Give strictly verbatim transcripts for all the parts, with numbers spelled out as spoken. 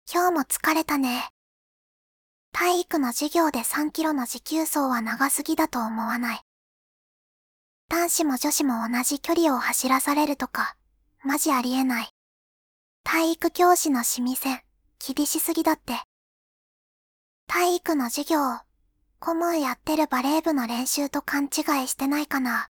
今日も疲れたね。体育の授業でさんキロの持久走は長すぎだと思わない？男子も女子も同じ距離を走らされるとか、マジありえない。体育教師のシミ線、厳しすぎだって。体育の授業、顧問やってるバレー部の練習と勘違いしてないかな。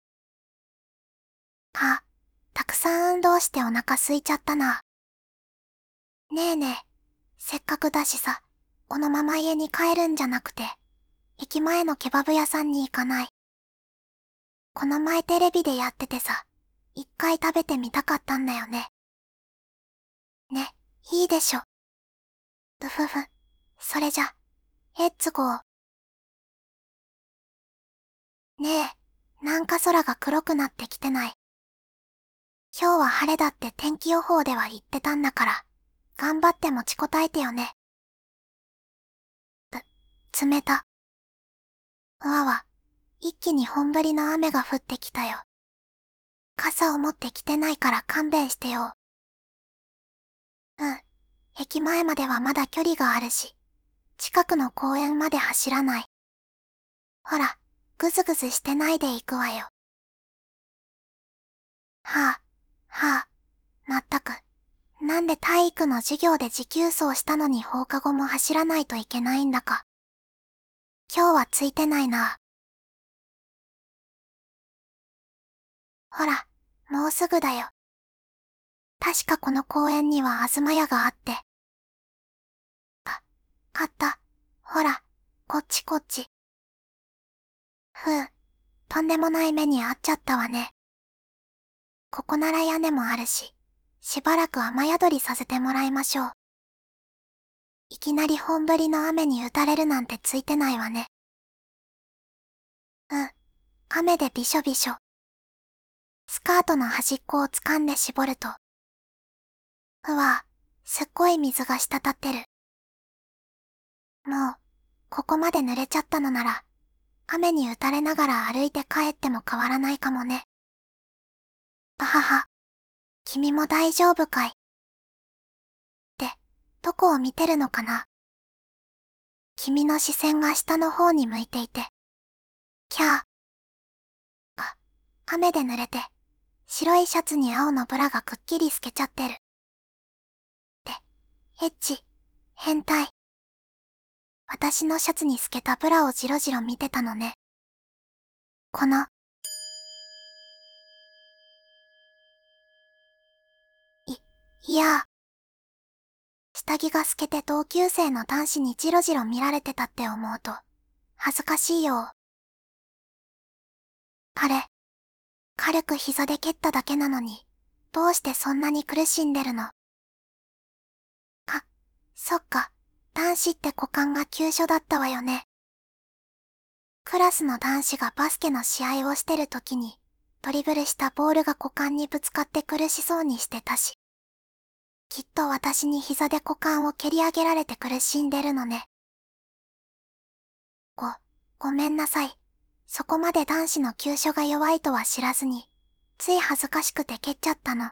あ、たくさん運動してお腹空いちゃったな。ねえねえ、せっかくだしさ、このまま家に帰るんじゃなくて、駅前のケバブ屋さんに行かない？この前テレビでやっててさ、一回食べてみたかったんだよね。ね、いいでしょ。ふふふ、それじゃ、レッツゴー。ねえ、なんか空が黒くなってきてない？今日は晴れだって天気予報では言ってたんだから、頑張って持ちこたえてよね。つ、冷た。うわわ、一気に本降りの雨が降ってきたよ。傘を持ってきてないから勘弁してよ。うん、駅前まではまだ距離があるし、近くの公園まで走らない。ほら、ぐずぐずしてないで行くわよ。はあ、はあ、まったく。なんで体育の授業で持久走したのに放課後も走らないといけないんだか。今日はついてないな。ほら、もうすぐだよ。確かこの公園には東屋があって。あ、あった。ほら、こっちこっち。ふう、とんでもない目に遭っちゃったわね。ここなら屋根もあるし、しばらく雨宿りさせてもらいましょう。いきなり本降りの雨に打たれるなんてついてないわね。うん、雨でびしょびしょ。スカートの端っこを掴んで絞ると。うわ、すっごい水が滴ってる。もう、ここまで濡れちゃったのなら、雨に打たれながら歩いて帰っても変わらないかもね。あはは。君も大丈夫かい？って、どこを見てるのかな？君の視線が下の方に向いていて。キャー。あ、雨で濡れて、白いシャツに青のブラがくっきり透けちゃってる。って、エッチ、変態。私のシャツに透けたブラをじろじろ見てたのね。この、い、いやー。下着が透けて同級生の男子にじろじろ見られてたって思うと、恥ずかしいよ。あれ、軽く膝で蹴っただけなのに、どうしてそんなに苦しんでるの？あ、そっか、男子って股間が急所だったわよね。クラスの男子がバスケの試合をしてる時に、ドリブルしたボールが股間にぶつかって苦しそうにしてたし。きっと私に膝で股間を蹴り上げられて苦しんでるのね。ご、ごめんなさい。そこまで男子の急所が弱いとは知らずに、つい恥ずかしくて蹴っちゃったの。って、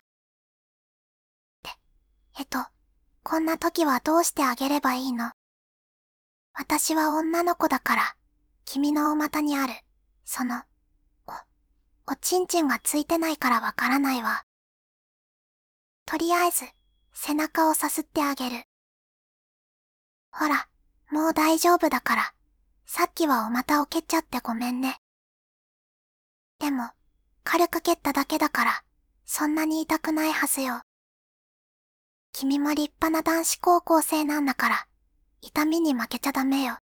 えっと、こんな時はどうしてあげればいいの？私は女の子だから、君のお股にある、その、お、おちんちんがついてないからわからないわ。とりあえず、背中をさすってあげる。ほら、もう大丈夫だから、さっきはお股を蹴っちゃってごめんね。でも、軽く蹴っただけだから、そんなに痛くないはずよ。君も立派な男子高校生なんだから、痛みに負けちゃダメよ。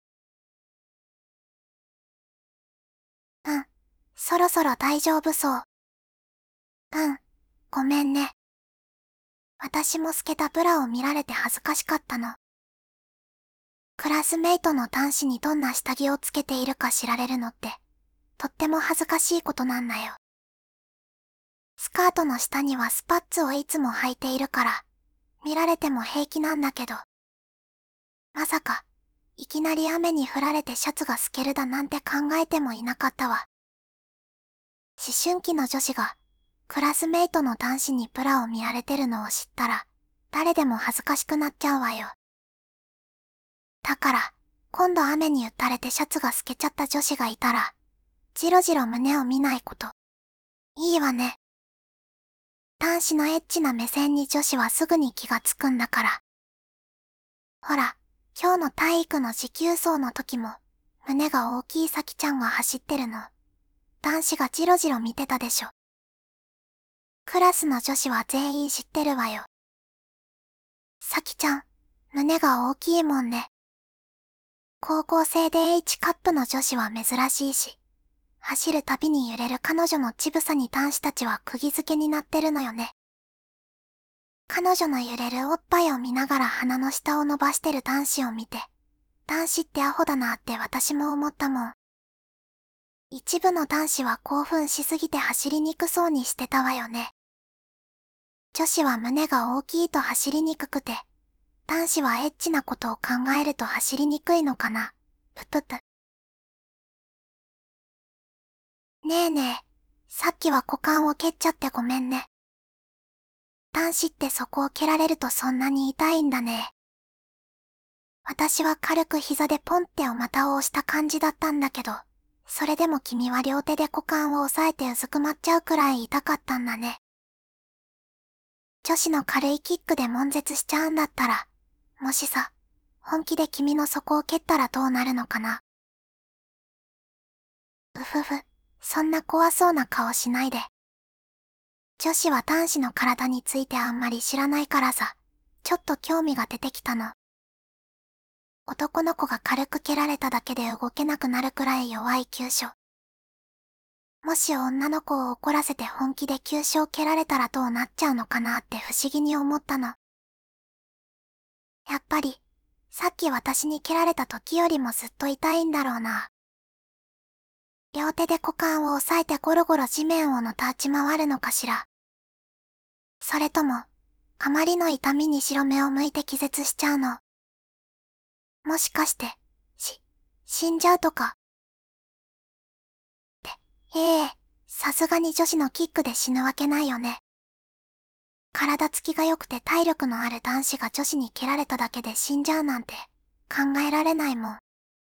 うん、そろそろ大丈夫そう。うん、ごめんね。私も透けたブラを見られて恥ずかしかったの。クラスメイトの男子にどんな下着をつけているか知られるのって、とっても恥ずかしいことなんだよ。スカートの下にはスパッツをいつも履いているから、見られても平気なんだけど。まさか、いきなり雨に降られてシャツが透けるだなんて考えてもいなかったわ。思春期の女子が、クラスメイトの男子にブラを見られてるのを知ったら、 誰でも恥ずかしくなっちゃうわよ。だから、今度雨に打たれてシャツが透けちゃった女子がいたら、じろじろ胸を見ないこと。いいわね。男子のエッチな目線に女子はすぐに気がつくんだから。ほら、今日の体育の持久走の時も、胸が大きいさきちゃんが走ってるの。男子がじろじろ見てたでしょ。クラスの女子は全員知ってるわよ。さきちゃん、胸が大きいもんね。高校生で H カップの女子は珍しいし、走るたびに揺れる彼女の乳房に男子たちは釘付けになってるのよね。彼女の揺れるおっぱいを見ながら鼻の下を伸ばしてる男子を見て、男子ってアホだなって私も思ったもん。一部の男子は興奮しすぎて走りにくそうにしてたわよね。女子は胸が大きいと走りにくくて、男子はエッチなことを考えると走りにくいのかな。ぷぷぷ。ねえねえ、さっきは股間を蹴っちゃってごめんね。男子ってそこを蹴られるとそんなに痛いんだね。私は軽く膝でポンってお股を押した感じだったんだけど、それでも君は両手で股間を押さえてうずくまっちゃうくらい痛かったんだね。女子の軽いキックで悶絶しちゃうんだったら、もしさ、本気で君の底を蹴ったらどうなるのかな。うふふ、そんな怖そうな顔しないで。女子は男子の体についてあんまり知らないからさ、ちょっと興味が出てきたの。男の子が軽く蹴られただけで動けなくなるくらい弱い急所。もし女の子を怒らせて本気で急所を蹴られたらどうなっちゃうのかなって不思議に思ったの。やっぱり、さっき私に蹴られた時よりもずっと痛いんだろうな。両手で股間を押さえてゴロゴロ地面をのたち回るのかしら。それとも、あまりの痛みに白目を向いて気絶しちゃうの。もしかして、し、死んじゃうとか。って、ええ、さすがに女子のキックで死ぬわけないよね。体つきが良くて体力のある男子が女子に蹴られただけで死んじゃうなんて考えられないもん。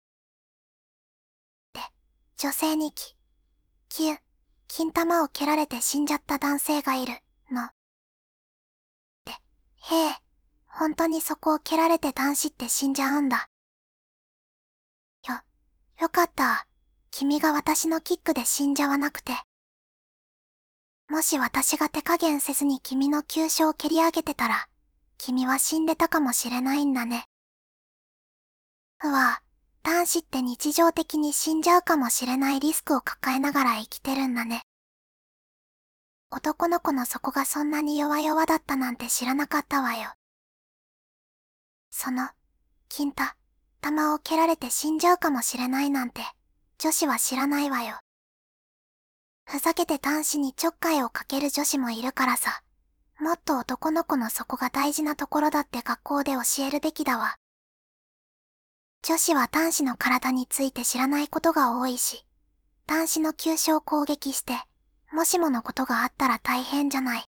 で、女性にき、きゅ、金玉を蹴られて死んじゃった男性がいる、の。で、へえ、本当にそこを蹴られて男子って死んじゃうんだ。よ、よかった。君が私のキックで死んじゃわなくて。もし私が手加減せずに君の急所を蹴り上げてたら、君は死んでたかもしれないんだね。うわ、男子って日常的に死んじゃうかもしれないリスクを抱えながら生きてるんだね。男の子の底がそんなに弱々だったなんて知らなかったわよ。その、金太、玉を蹴られて死んじゃうかもしれないなんて、女子は知らないわよ。ふざけて男子にちょっかいをかける女子もいるからさ、もっと男の子の底が大事なところだって学校で教えるべきだわ。女子は男子の体について知らないことが多いし、男子の急所を攻撃して、もしものことがあったら大変じゃない。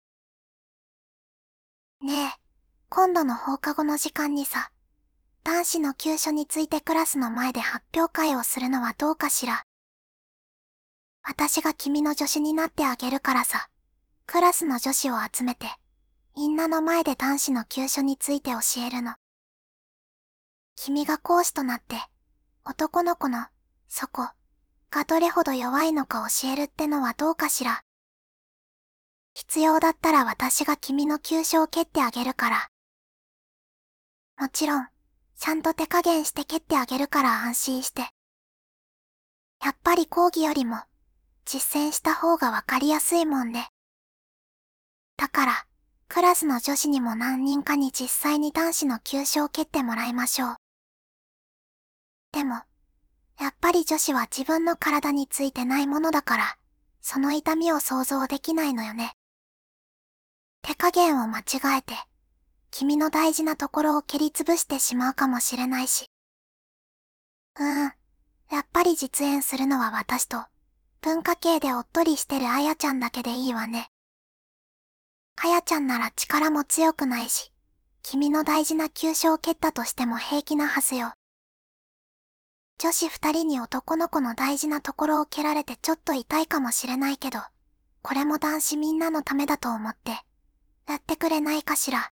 ねえ、今度の放課後の時間にさ、男子の急所についてクラスの前で発表会をするのはどうかしら。私が君の助手になってあげるからさ、クラスの女子を集めて、みんなの前で男子の急所について教えるの。君が講師となって、男の子の、そこ、がどれほど弱いのか教えるってのはどうかしら。必要だったら私が君の急所を蹴ってあげるから。もちろん、ちゃんと手加減して蹴ってあげるから安心して。やっぱり講義よりも、実践した方がわかりやすいもんね。だから、クラスの女子にも何人かに実際に男子の急所を蹴ってもらいましょう。でも、やっぱり女子は自分の体についてないものだから、その痛みを想像できないのよね。手加減を間違えて、君の大事なところを蹴りつぶしてしまうかもしれないし。うーん、やっぱり実演するのは私と、文化系でおっとりしてるあやちゃんだけでいいわね。あやちゃんなら力も強くないし、 君の大事な急所を蹴ったとしても平気なはずよ。女子二人に男の子の大事なところを蹴られてちょっと痛いかもしれないけど、これも男子みんなのためだと思って、やってくれないかしら。って、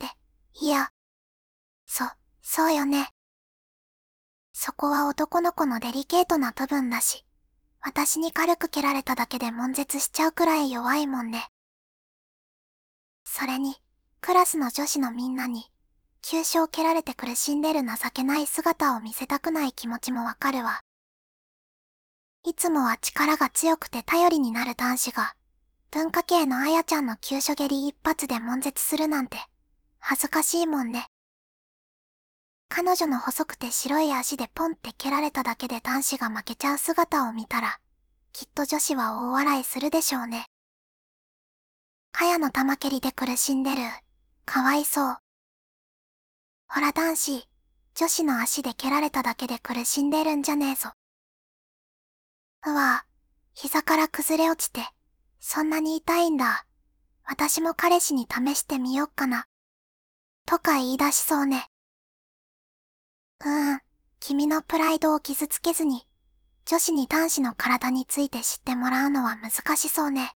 いや。そ、そうよね。そこは男の子のデリケートな部分だし、私に軽く蹴られただけで悶絶しちゃうくらい弱いもんね。それに、クラスの女子のみんなに、急所を蹴られて苦しんでる情けない姿を見せたくない気持ちもわかるわ。いつもは力が強くて頼りになる男子が、文化系のあやちゃんの急所蹴り一発で悶絶するなんて、恥ずかしいもんね。彼女の細くて白い足でポンって蹴られただけで男子が負けちゃう姿を見たら、きっと女子は大笑いするでしょうね。かやの玉蹴りで苦しんでる。かわいそう。ほら男子、女子の足で蹴られただけで苦しんでるんじゃねえぞ。うわぁ、膝から崩れ落ちて、そんなに痛いんだ。私も彼氏に試してみよっかな。とか言い出しそうね。うーん、君のプライドを傷つけずに、女子に男子の体について知ってもらうのは難しそうね。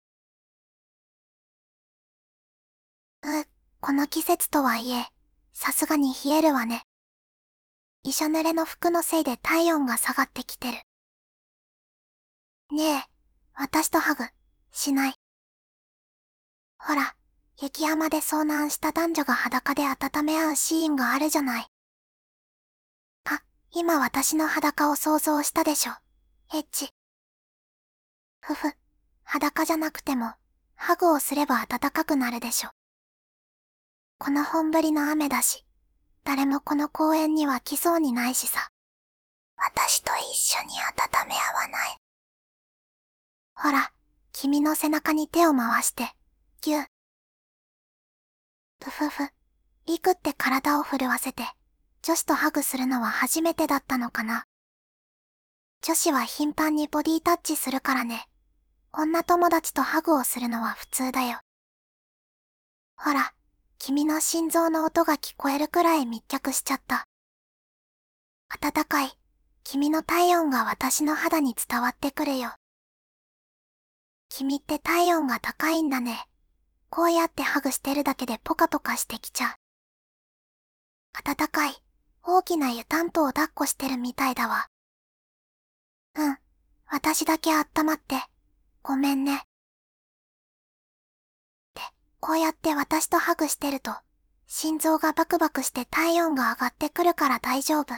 う、この季節とはいえ、さすがに冷えるわね。びしょ濡れの服のせいで体温が下がってきてる。ねえ、私とハグ、しない？ほら、雪山で遭難した男女が裸で温め合うシーンがあるじゃない。あ、今私の裸を想像したでしょ。エッチ。ふふ、裸じゃなくても、ハグをすれば暖かくなるでしょ。この本降りの雨だし、誰もこの公園には来そうにないしさ。私と一緒に温め合わない？ほら、君の背中に手を回して、ぎゅう。ふふふ、リクって体を震わせて、女子とハグするのは初めてだったのかな。女子は頻繁にボディタッチするからね。女友達とハグをするのは普通だよ。ほら、君の心臓の音が聞こえるくらい密着しちゃった。暖かい、君の体温が私の肌に伝わってくるよ。君って体温が高いんだね。こうやってハグしてるだけでポカポカしてきちゃう。暖かい、大きな湯たんぽを抱っこしてるみたいだわ。うん、私だけ温まって、ごめんね。って、こうやって私とハグしてると、心臓がバクバクして体温が上がってくるから大丈夫。って。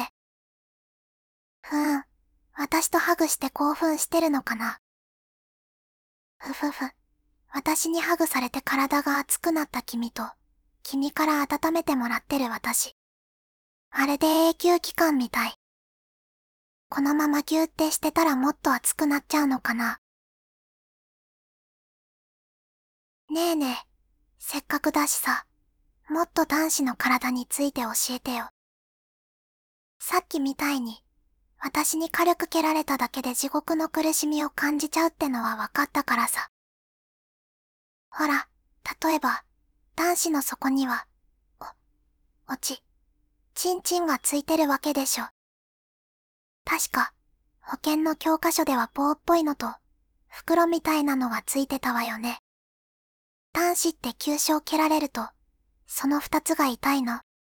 ふーん、私とハグして興奮してるのかな。ふふふ。私にハグされて体が熱くなった君と、君から温めてもらってる私。あれで永久期間みたい。このままギューってしてたらもっと熱くなっちゃうのかな。ねえねえ、せっかくだしさ、もっと男子の体について教えてよ。さっきみたいに、私に軽く蹴られただけで地獄の苦しみを感じちゃうってのは分かったからさ。ほら、例えば、男子の底には、お、おち、ちんちんがついてるわけでしょ。確か、保険の教科書では棒っぽいのと、袋みたいなのがついてたわよね。男子って急所を蹴られると、その二つが痛いの。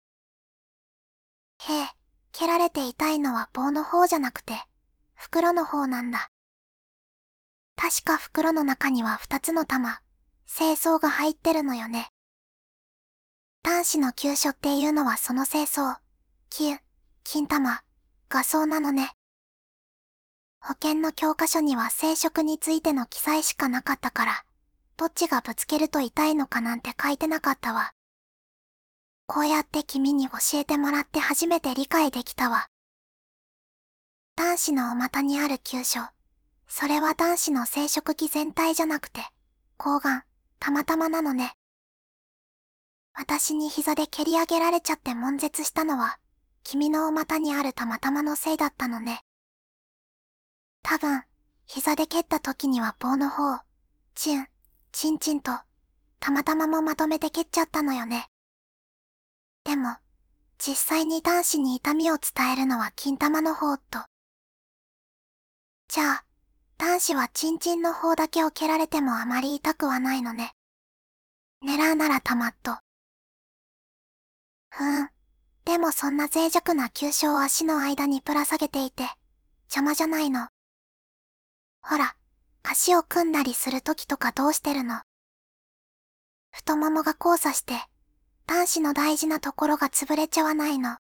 へえ、蹴られて痛いのは棒の方じゃなくて、袋の方なんだ。確か袋の中には二つの玉、精巣が入ってるのよね。男子の急所っていうのはその精巣、き金玉、がそうなのね。保険の教科書には生殖についての記載しかなかったから、どっちがぶつけると痛いのかなんて書いてなかったわ。こうやって君に教えてもらって初めて理解できたわ。男子のお股にある急所、それは男子の生殖器全体じゃなくて、睾丸、たまたまなのね。私に膝で蹴り上げられちゃって悶絶したのは、君のお股にあるたまたまのせいだったのね。多分、膝で蹴った時には棒の方、チン、チンチンと、 たまたまもまとめて蹴っちゃったのよね。でも、実際に男子に痛みを伝えるのは金玉の方と。じゃあ、男子はチンチンの方だけを蹴られてもあまり痛くはないのね。狙うならたまっと。ふーん。でもそんな脆弱な急所を足の間にぶら下げていて、邪魔じゃないの。ほら、足を組んだりするときとかどうしてるの？太ももが交差して、男子の大事なところが潰れちゃわないの。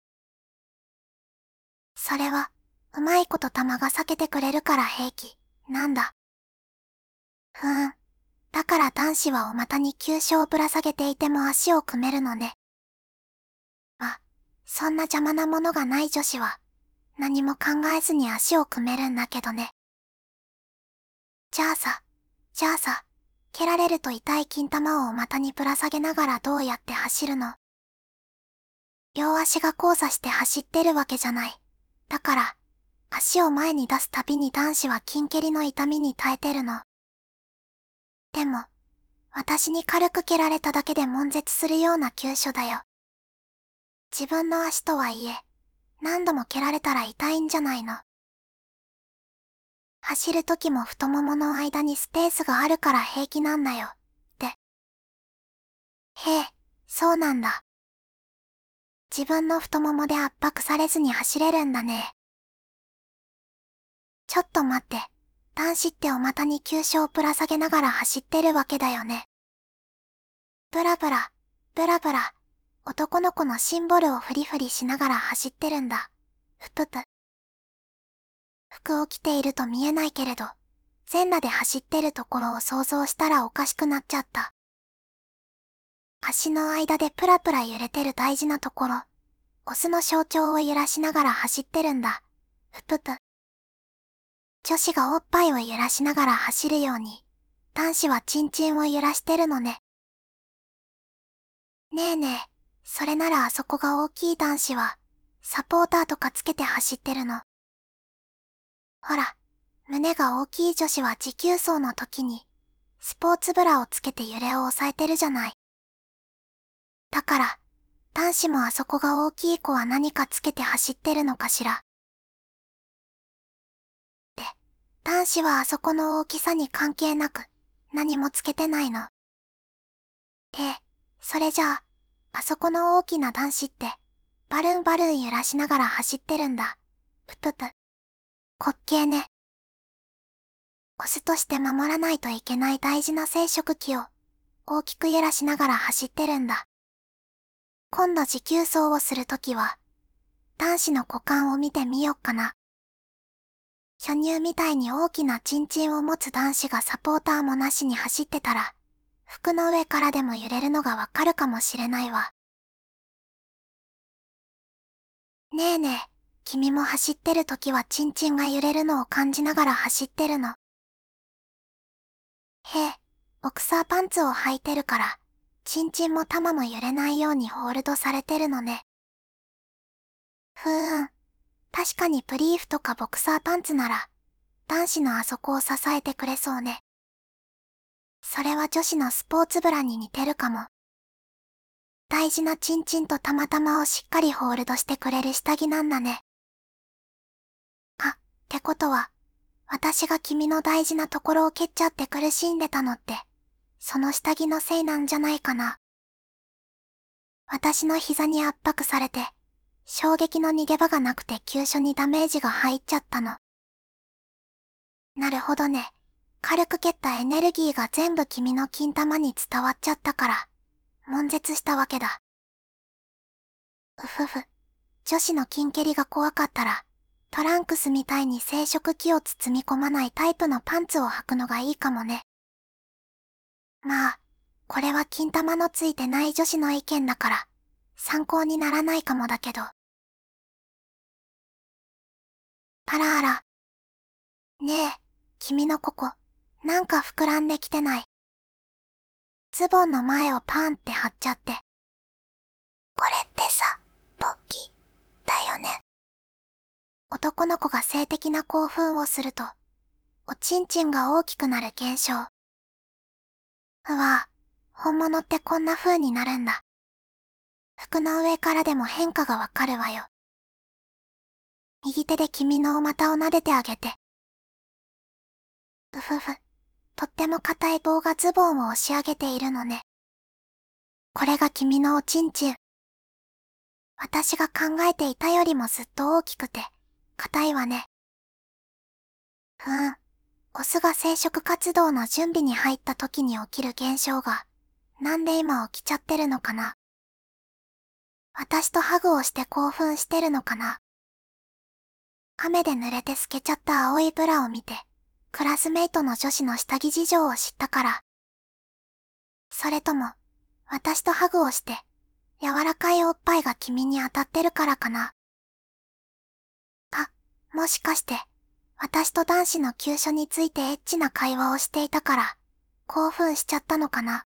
それは、うまいこと玉が避けてくれるから平気、なんだ。ふーん。だから男子はお股に急所をぶら下げていても足を組めるのね。あ、そんな邪魔なものがない女子は、何も考えずに足を組めるんだけどね。じゃあさ、じゃあさ、蹴られると痛い金玉をお股にぶら下げながらどうやって走るの？両足が交差して走ってるわけじゃない。だから、足を前に出すたびに男子は筋蹴りの痛みに耐えてるの。でも、私に軽く蹴られただけで悶絶するような急所だよ。自分の足とはいえ、何度も蹴られたら痛いんじゃないの。走るときも太ももの間にスペースがあるから平気なんだよ、って。へえ、そうなんだ。自分の太ももで圧迫されずに走れるんだね。ちょっと待って、男子ってお股に急所をぶら下げながら走ってるわけだよね。ブラブラ、ブラブラ、男の子のシンボルをフリフリしながら走ってるんだ。ふぷぷ。服を着ていると見えないけれど、全裸で走ってるところを想像したらおかしくなっちゃった。足の間でプラプラ揺れてる大事なところ、オスの象徴を揺らしながら走ってるんだ。ふぷぷ。女子がおっぱいを揺らしながら走るように、男子はチンチンを揺らしてるのね。ねえねえ、それならあそこが大きい男子は、サポーターとかつけて走ってるの。ほら、胸が大きい女子は持久走の時に、スポーツブラをつけて揺れを抑えてるじゃない。だから、男子もあそこが大きい子は何かつけて走ってるのかしら。で、男子はあそこの大きさに関係なく、何もつけてないの。で、それじゃあ、あそこの大きな男子って、バルーンバルーン揺らしながら走ってるんだ。ぷぷぷ。滑稽ね。オスとして守らないといけない大事な生殖器を、大きく揺らしながら走ってるんだ。今度持久走をするときは、男子の股間を見てみよっかな。巨乳みたいに大きなチンチンを持つ男子がサポーターもなしに走ってたら、服の上からでも揺れるのがわかるかもしれないわ。ねえねえ、君も走ってるときはチンチンが揺れるのを感じながら走ってるの？へえ、ボクサーパンツを履いてるから、チンチンも玉も揺れないようにホールドされてるのね。ふーん。確かにプリーフとかボクサーパンツなら、男子のあそこを支えてくれそうね。それは女子のスポーツブラに似てるかも。大事なチンチンとたまたまをしっかりホールドしてくれる下着なんだね。あ、ってことは、私が君の大事なところを蹴っちゃって苦しんでたのって、その下着のせいなんじゃないかな。私の膝に圧迫されて、衝撃の逃げ場がなくて急所にダメージが入っちゃったの。なるほどね。軽く蹴ったエネルギーが全部君の金玉に伝わっちゃったから、悶絶したわけだ。うふふ。女子の筋蹴りが怖かったら、トランクスみたいに生殖器を包み込まないタイプのパンツを履くのがいいかもね。まあ、これは金玉のついてない女子の意見だから、参考にならないかもだけど。あらあら。ねえ、君のここ、なんか膨らんできてない？ズボンの前をパンって張っちゃって。これってさ、ポッキー、だよね。男の子が性的な興奮をすると、おちんちんが大きくなる現象。うわぁ、 本物ってこんな風になるんだ。服の上からでも変化がわかるわよ。右手で君のお股を撫でてあげて。うふふ。とっても硬い棒がズボンを押し上げているのね。これが君のおちんちん。私が考えていたよりもずっと大きくて、硬いわね。ふーん。オスが生殖活動の準備に入った時に起きる現象が、なんで今起きちゃってるのかな。私とハグをして興奮してるのかな。雨で濡れて透けちゃった青いブラを見て、クラスメイトの女子の下着事情を知ったから。それとも、私とハグをして、柔らかいおっぱいが君に当たってるからかな。あ、もしかして、私と男子の急所についてエッチな会話をしていたから、興奮しちゃったのかな。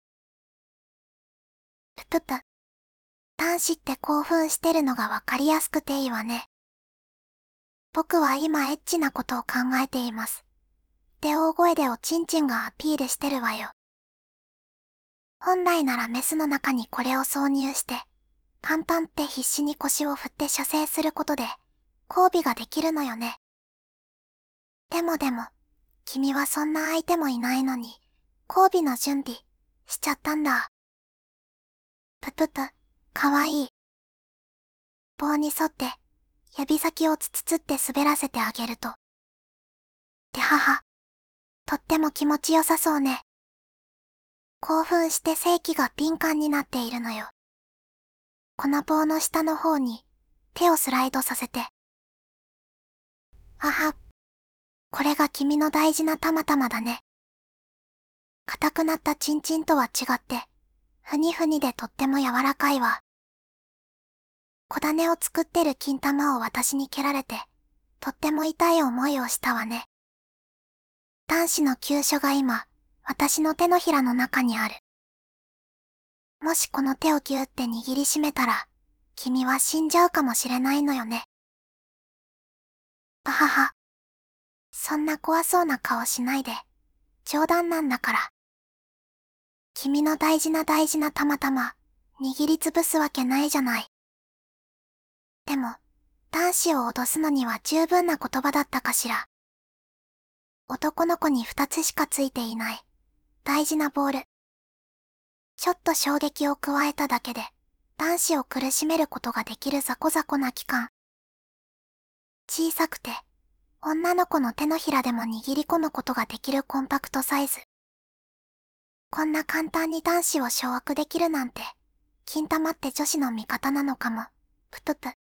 ぷぷぷ。男子って興奮してるのがわかりやすくていいわね。僕は今エッチなことを考えています。で大声でおちんちんがアピールしてるわよ。本来ならメスの中にこれを挿入して、パンパンって必死に腰を振って射精することで、交尾ができるのよね。でもでも、君はそんな相手もいないのに、交尾の準備、しちゃったんだ。ぷぷぷ、かわいい。棒に沿って、指先をつつつって滑らせてあげると。てはは。とっても気持ちよさそうね。興奮して性器が敏感になっているのよ。この棒の下の方に、手をスライドさせて。あは。これが君の大事なたまたまだね。硬くなったチンチンとは違って、ふにふにでとっても柔らかいわ。小種を作ってる金玉を私に蹴られて、とっても痛い思いをしたわね。男子の急所が今、私の手のひらの中にある。もしこの手をぎゅーって握りしめたら、君は死んじゃうかもしれないのよね。あはは。そんな怖そうな顔しないで。冗談なんだから。君の大事な大事なたまたま、握りつぶすわけないじゃない。でも、男子を脅すのには十分な言葉だったかしら。男の子に二つしかついていない、大事なボール。ちょっと衝撃を加えただけで、男子を苦しめることができるザコザコな器官。小さくて、女の子の手のひらでも握り込むことができるコンパクトサイズ。こんな簡単に男子を掌握できるなんて、金玉って女子の味方なのかも。ぷぷぷ。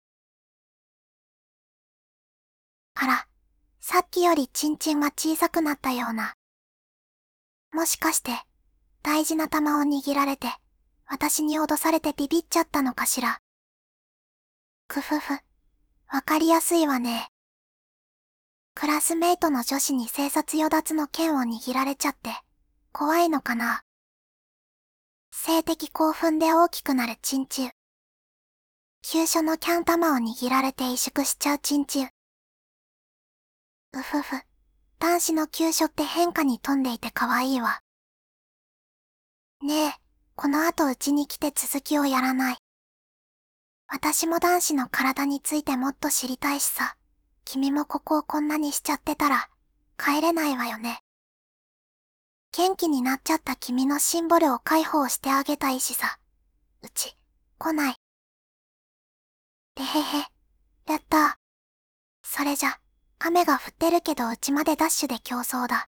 あら、さっきよりチンチンが小さくなったような。もしかして、大事な玉を握られて、私に脅されてビビっちゃったのかしら。くふふ。わかりやすいわね。クラスメイトの女子に生殺与奪の剣を握られちゃって、怖いのかな。性的興奮で大きくなるチンチュ。急所のキャン玉を握られて萎縮しちゃうチンチュ。うふふ。男子の急所って変化に富んでいて可愛いわ。ねえ、この後うちに来て続きをやらない？私も男子の体についてもっと知りたいしさ。君もここをこんなにしちゃってたら、帰れないわよね。元気になっちゃった君のシンボルを解放してあげたいしさ。うち、来ない。てへへ。やったー。それじゃ、雨が降ってるけどうちまでダッシュで競争だ。